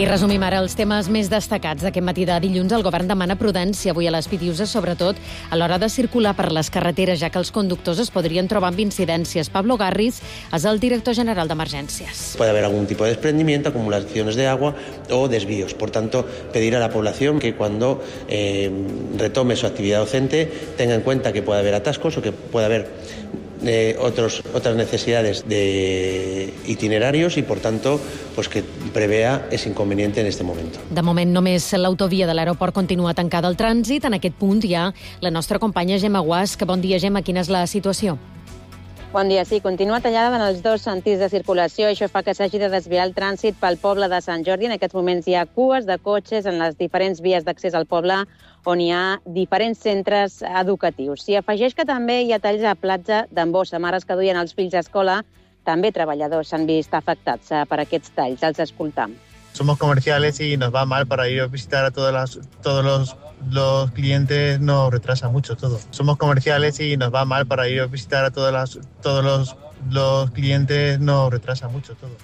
I resumim ara els temes més destacats d'aquest matí de dilluns. El govern demana prudència avui a les Pitiuses, sobretot a l'hora de circular per les carreteres, ja que els conductors es podrien trobar amb incidències. Pablo Garriz és el director general d'Emergències. Puede haber algún tipo de desprendimiento, acumulaciones de agua o desvíos. Por tanto, pedir a la población que cuando retome su actividad docente tenga en cuenta que puede haber atascos o que puede haber otras necesidades de itinerarios y, por tanto, pues que prevea ese inconveniente en este momento. De moment, només l'autovia de l'aeroport continua tancada al trànsit. En aquest punt hi ha la nostra companya Gemma Guasc. Bon dia, Gemma. Quina és la situació? Bon dia. Sí, continua tallada en els dos sentits de circulació. Això fa que s'hagi de desviar el trànsit pel poble de Sant Jordi. En aquests moments hi ha cues de cotxes en les diferents vies d'accés al poble, on hi ha diferents centres educatius. S'hi afegeix que també hi ha talls a platja d'Embossa. Mares que duien els fills a escola, també treballadors s'han vist afectats per aquests talls. Els escoltam. Somos comerciales y nos va mal para ir a visitar a todos los clientes, nos retrasa mucho todo. Somos comerciales y nos va mal para ir a visitar a todos los clientes, nos retrasa mucho todo.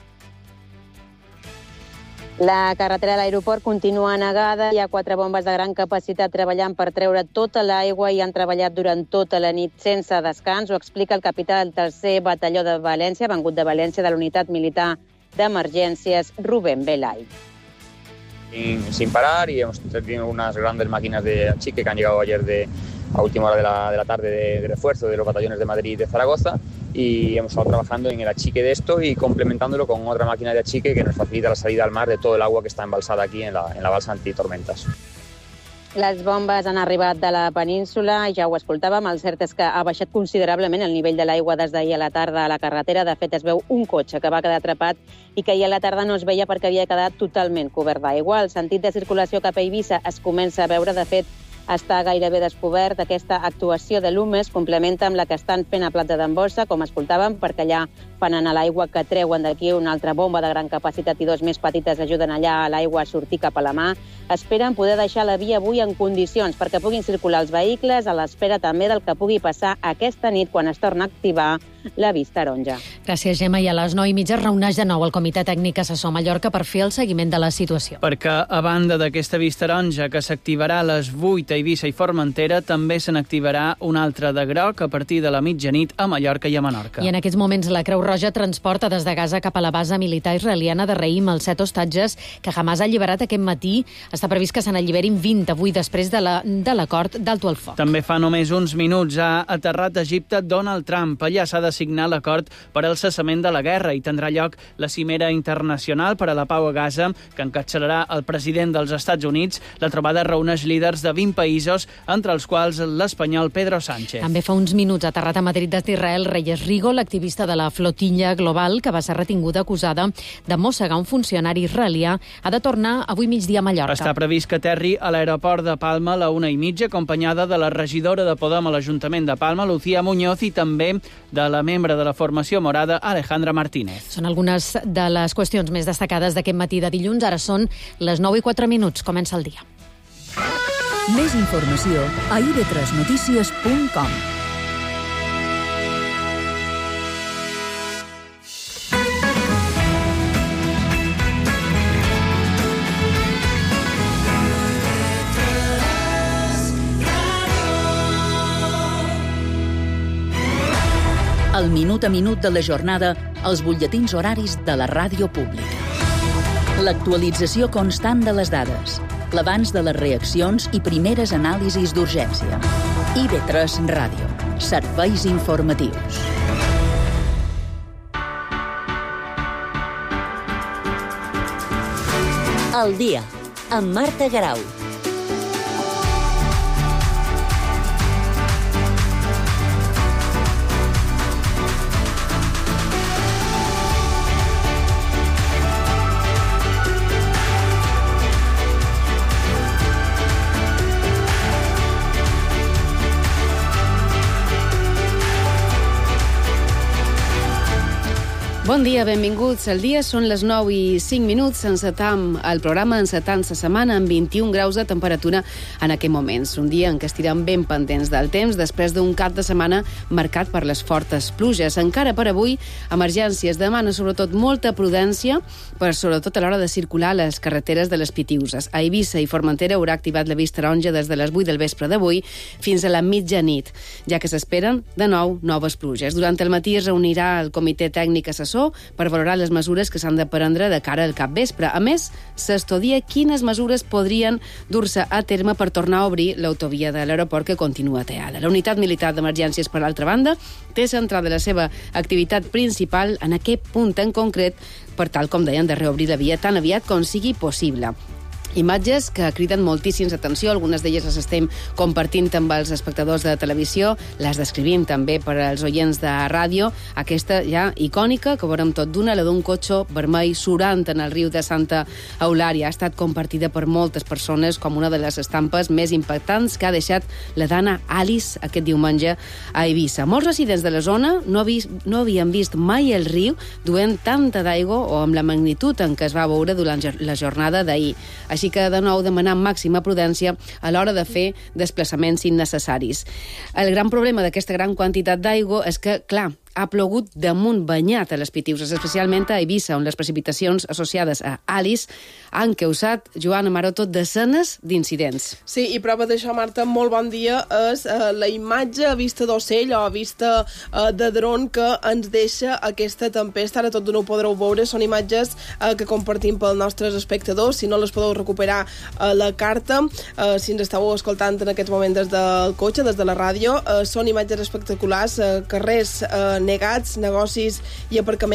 La carretera de l'aeroport continua anegada. Hi ha 4 bombes de gran capacitat treballant per treure tota l'aigua i han treballat durant tota la nit sense descans. Ho explica el capità del 3è batalló de València, vengut de València, de la unitat militar d'emergències, Rubén Belay. Sin parar, y hemos tenido unas grandes máquinas de achique que han llegado ayer a última hora de la tarde de refuerzo de los batallones de Madrid y de Zaragoza, y hemos estado trabajando en el achique de esto y complementándolo con otra máquina de achique que nos facilita la salida al mar de todo el agua que está embalsada aquí en la balsa antitormentas. Les bombes han arribat de la península, ja ho escoltàvem. El cert és que ha baixat considerablement el nivell de l'aigua des d'ahir a la tarda a la carretera. De fet, es veu un cotxe que va quedar atrapat i que ahir a la tarda no es veia perquè havia quedat totalment cobert d'aigua. El sentit de circulació cap a Eivissa es comença a veure. De fet, està gairebé descobert. Aquesta actuació de l'UMES complementa amb la que estan fent a Platja d'Embossa, com escoltàvem, perquè allà fan anar l'aigua que treuen d'aquí una altra bomba de gran capacitat i 2 més petites ajuden allà a l'aigua a sortir cap a la mà. Esperen poder deixar la via avui en condicions perquè puguin circular els vehicles, a l'espera també del que pugui passar aquesta nit quan es torna a activar l'avís taronja. Gràcies, Gemma. I a les 9:30 es reuneix de nou el Comitè Tècnic Assessor Mallorca per fer el seguiment de la situació. Perquè, a banda d'aquesta avís taronja que s'activarà a les 8 a Eivissa i Formentera, també se n'activarà un altre de groc a partir de la mitjanit a Mallorca i a Menorca. I en aquests moments la Creu Roja transporta des de Gaza cap a la base militar israeliana de Reim els 7 hostatges que Hamas ha alliberat aquest matí. Està previst que se n'alliberin 20 avui després de l'acord d'alto al foc. També fa només uns minuts ha aterrat a Egipte Donald Trump. Allà s'ha de signar l'acord per al cessament de la guerra i tindrà lloc la cimera internacional per a la pau a Gaza, que encapçalarà el president dels Estats Units. La trobada reuneix líders de 20 països, entre els quals l'espanyol Pedro Sánchez. També fa uns minuts ha aterrat a Madrid d'Israel Reyes Rigo, l'activista de la flotilla global que va ser retinguda acusada de mossegar un funcionari israelià. Ha de tornar avui migdia a Mallorca. Està previst que aterri a l'aeroport de Palma a la 1:30, acompanyada de la regidora de Podem a l'Ajuntament de Palma, Lucía Muñoz, i també de la membre de la formació morada, Alejandra Martínez. Són algunes de les qüestions més destacades d'aquest matí de dilluns. Ara són les 9:04. Comença el dia. Més informació a ib3notícies.com. El minut a minut de la jornada, els butlletins horaris de la ràdio pública. L'actualització constant de les dades, l'abans de les reaccions i primeres anàlisis d'urgència. IB3 Ràdio. Serveis informatius. El dia, amb Marta Garau. Bon dia, benvinguts. El dia són les 9:05. Encetam el programa, encetant la setmana amb 21 graus de temperatura en aquests moments. Un dia en què estirem ben pendents del temps després d'un cap de setmana marcat per les fortes pluges. Encara per avui, emergències demana sobretot molta prudència, per sobretot a l'hora de circular a les carreteres de les Pitiüses. A Eivissa i Formentera haurà activat l'avís taronja des de les 8 del vespre d'avui fins a la mitjanit, ja que s'esperen de nou noves pluges. Durant el matí es reunirà el comitè tècnic assessor per valorar les mesures que s'han de prendre de cara al capvespre. A més, s'estudia quines mesures podrien dur-se a terme per tornar a obrir l'autovia de l'aeroport que continua tallada. La unitat militar d'emergències, per l'altra banda, té centrada la seva activitat principal en aquest punt en concret per tal, com deien, de reobrir la via tan aviat com sigui possible. Imatges que criden moltíssims atenció, algunes d'elles les estem compartint amb els espectadors de televisió, les descrivim també per als oients de ràdio. Aquesta ja icònica, que veurem tot d'una, la d'un cotxe vermell surant en el riu de Santa Eulària. Ha estat compartida per moltes persones com una de les estampes més impactants que ha deixat la dana Alice aquest diumenge a Eivissa. Molts residents de la zona no havien vist mai el riu duent tanta d'aigua o amb la magnitud en què es va veure durant la jornada d'ahir. Així que, de nou, demanar màxima prudència a l'hora de fer desplaçaments innecessaris. El gran problema d'aquesta gran quantitat d'aigua és que, clar, ha plogut damunt banyat a les Pitiüses, especialment a Eivissa, on les precipitacions associades a Alice han causat, Joana Maroto, desenes d'incidents. Sí, i prova d'això, Marta, molt bon dia, és la imatge a vista d'ocell o a vista de dron que ens deixa aquesta tempesta. Ara tot de nou podreu veure, són imatges que compartim pels nostres espectadors. Si no les podeu recuperar a la carta, si ens esteu escoltant en aquest moment des del cotxe, des de la ràdio, són imatges espectaculars, carrers negats, negocis i aparcaments